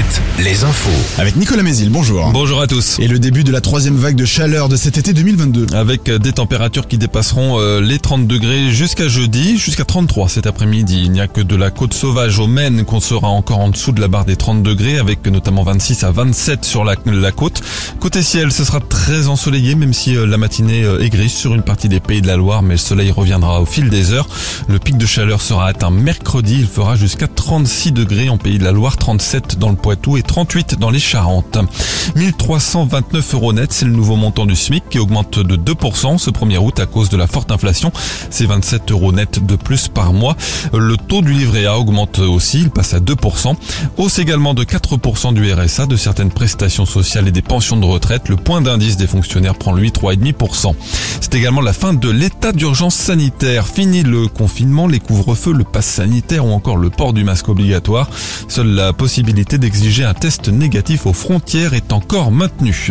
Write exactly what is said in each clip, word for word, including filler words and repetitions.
Impact, les infos. Avec Nicolas Mézil, bonjour. Bonjour à tous. Et le début de la troisième vague de chaleur de cet été deux mille vingt-deux. Avec des températures qui dépasseront les trente degrés jusqu'à jeudi, jusqu'à trente-trois cet après-midi. Il n'y a que de la côte sauvage au Maine qu'on sera encore en dessous de la barre des trente degrés, avec notamment vingt-six à vingt-sept sur la, la côte. Côté ciel, ce sera très ensoleillé, même si la matinée est grise sur une partie des Pays de la Loire, mais le soleil reviendra au fil des heures. Le pic de chaleur sera atteint mercredi, il fera jusqu'à trente-six degrés en Pays de la Loire, trente-sept dans le Poitou et trente-huit dans les Charentes. mille trois cent vingt-neuf euros net, c'est le nouveau montant du SMIC qui augmente de deux pour cent ce premier août à cause de la forte inflation. C'est vingt-sept euros net de plus par mois. Le taux du livret A augmente aussi, il passe à deux pour cent. Hausse également de quatre pour cent du R S A, de certaines prestations sociales et des pensions de retraite. Le point d'indice des fonctionnaires prend lui trois virgule cinq pour cent. C'est également la fin de l'état d'urgence sanitaire. Fini le confinement, les couvre-feux, le pass sanitaire ou encore le port du masque obligatoire. Seule la possibilité d'exiger un test négatif aux frontières est encore maintenue.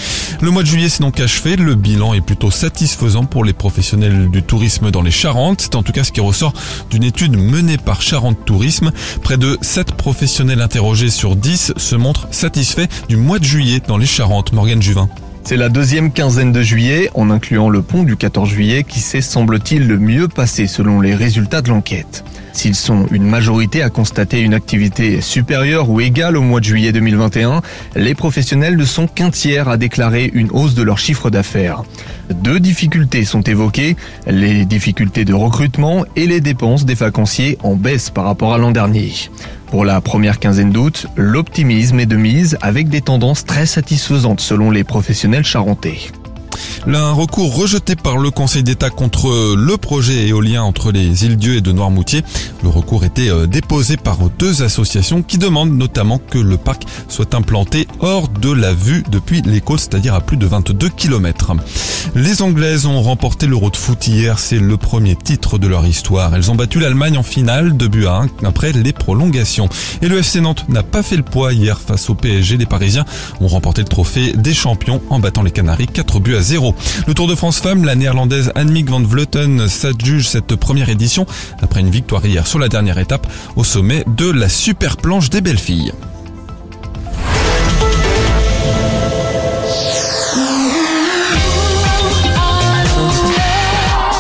Le mois de juillet s'est donc achevé, le bilan est plutôt satisfaisant pour les professionnels du tourisme dans les Charentes. C'est en tout cas ce qui ressort d'une étude menée par Charente Tourisme. Près de sept professionnels interrogés sur dix se montrent satisfaits du mois de juillet dans les Charentes. Morgane Juvin. C'est la deuxième quinzaine de juillet, en incluant le pont du quatorze juillet, qui s'est, semble-t-il, le mieux passé selon les résultats de l'enquête. S'ils sont une majorité à constater une activité supérieure ou égale au mois de juillet deux mille vingt et un, les professionnels ne sont qu'un tiers à déclarer une hausse de leur chiffre d'affaires. Deux difficultés sont évoquées, les difficultés de recrutement et les dépenses des vacanciers en baisse par rapport à l'an dernier. Pour la première quinzaine d'août, l'optimisme est de mise avec des tendances très satisfaisantes selon les professionnels charentais. Un recours rejeté par le Conseil d'État contre le projet éolien entre les Îles-Dieu et de Noirmoutier. Le recours était déposé par deux associations qui demandent notamment que le parc soit implanté hors de la vue depuis les côtes, c'est-à-dire à plus de vingt-deux kilomètres. Les Anglaises ont remporté l'Euro de foot hier, c'est le premier titre de leur histoire. Elles ont battu l'Allemagne en finale, deux buts à un après les prolongations. Et le F C Nantes n'a pas fait le poids hier face au P S G. Les Parisiens ont remporté le trophée des champions en battant les Canaries quatre buts à zéro. Le Tour de France Femmes, la néerlandaise Annemiek van Vleuten s'adjuge cette première édition après une victoire hier sur la dernière étape au sommet de la super planche des belles filles.